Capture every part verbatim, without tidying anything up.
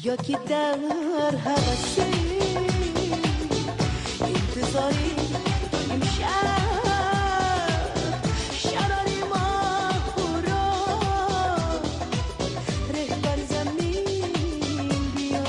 یا که در هوسی انتظاری امشب شراری ما خورا رهبر زمین بیا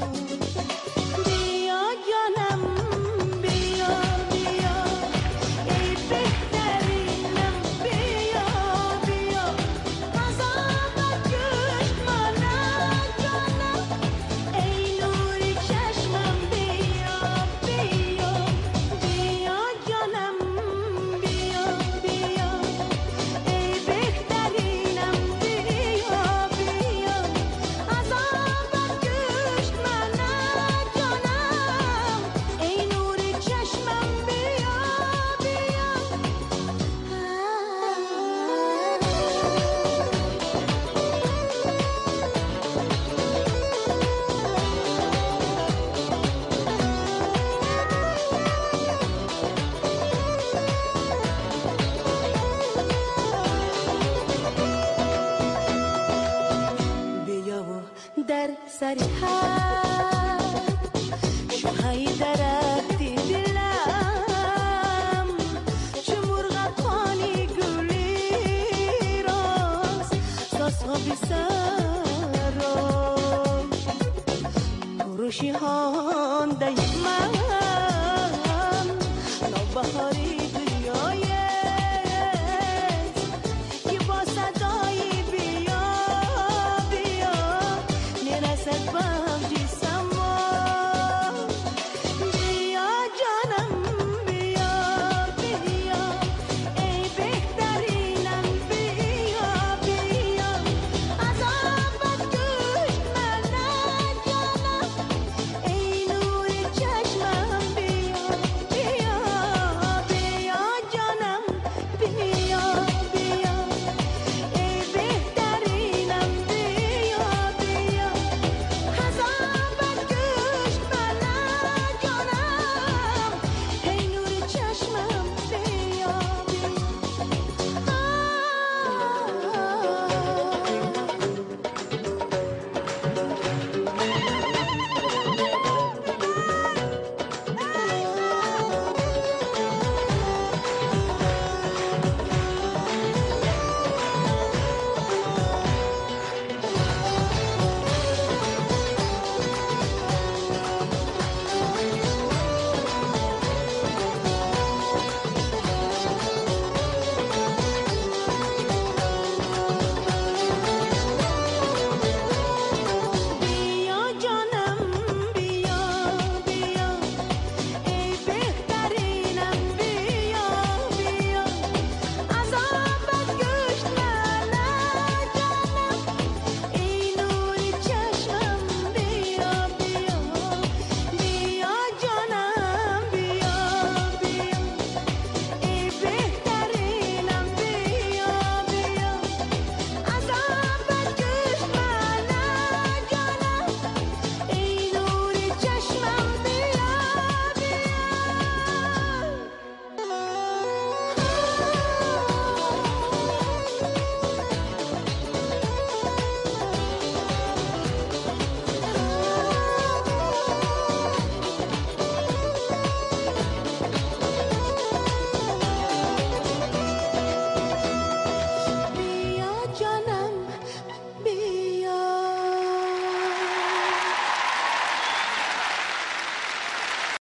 بیا جانم بیا بیا ای بهترینم بیا بیا عذابت کشت منم جانم ای نوری چشمم بیا بیا بیا جانم بیا بیا ای بهترینم بیا بیا عذابت کشت منم جانم ای نوری چشمم بیا بیا بیا و در سر هر